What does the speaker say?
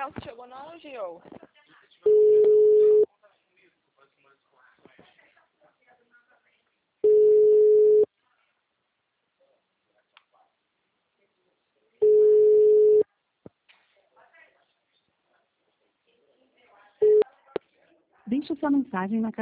Celso chegou não, Gil? Deixe sua mensagem na